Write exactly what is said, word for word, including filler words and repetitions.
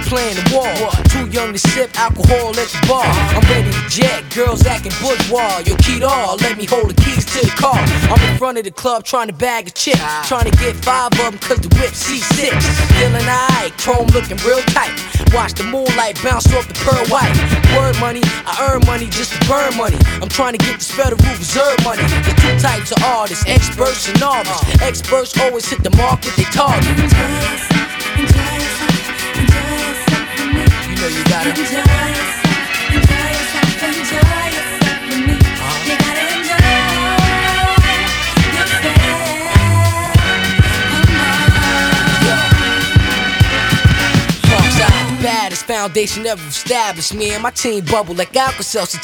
playing the wall. Too young to sip alcohol at the bar. I'm ready to jet, girls acting bourgeois. Yo, Keto, let me hold the keys to the car. I'm in front of the club trying to bag a chick, trying to get five of them cause the whip C six. Feeling alright, chrome looking real tight. Watch the moonlight bounce off the pearl white. Word money, I earn money just to burn money. I'm trying to get this Federal Reserve money. There's two types of artists, experts and novice. Experts always hit the market they target. Enjoy yourself, enjoy yourself, enjoy yourself with me. You know you gotta enjoy yourself, enjoy yourself, enjoy yourself with me. You gotta enjoy yourself. Funk's out the baddest foundation ever established. Me and my team bubble like Alka-Seltzer